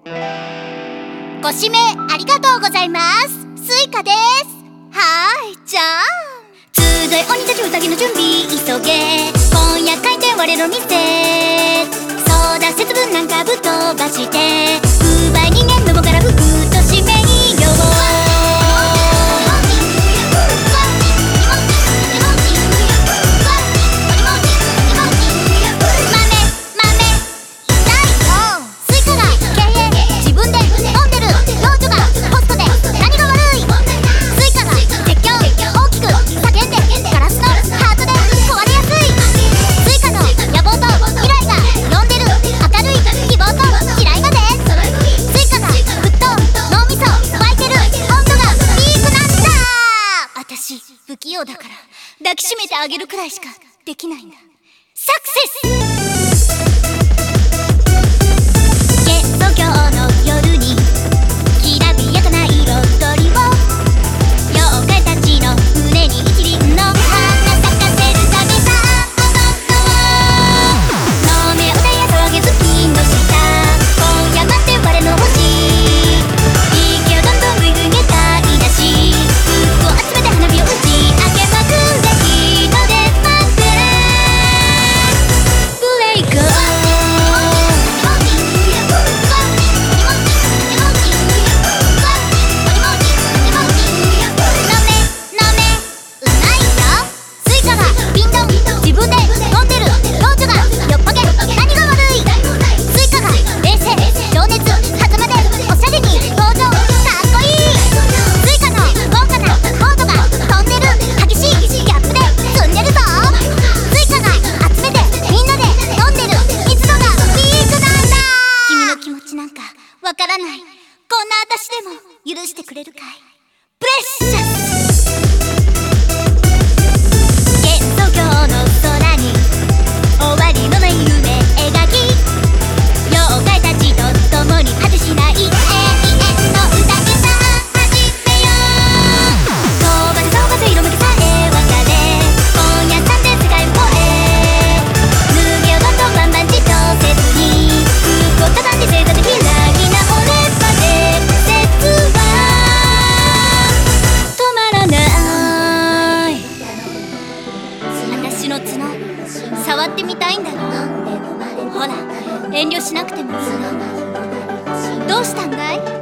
ご指名ありがとうございます。スイカです。はーい、じゃあ集い鬼たち宴の準備急げ、今夜開店我の店、そうだ節分なんかぶっ飛ばして奪い人間どもから福と指名よう。不器用だから抱きしめてあげるくらいしかできないんだ。サクセス。幻想郷の夜にきらびやかな彩りを、妖怪たちの胸に一輪の花咲かせるためさ。飲め歌や騒げ月の下、今夜待って我の星、息をどんどんぐいぐいげたいだし、服を集めて花火を打ちわからない。こんな私でも許してくれるかい。プレッシャス。幻想郷の空に終わりのない夢描き、妖怪たちと共に果てしない永遠の宴さ始めよう。飛ばせ飛ばせ色めきさえ別れ、今夜さんで世界を越え、脱げようどんどんバンバン自重せずに服を畳んで正座できるの角触ってみたいんだろ。ほら遠慮しなくてもいいの。どうしたんだい？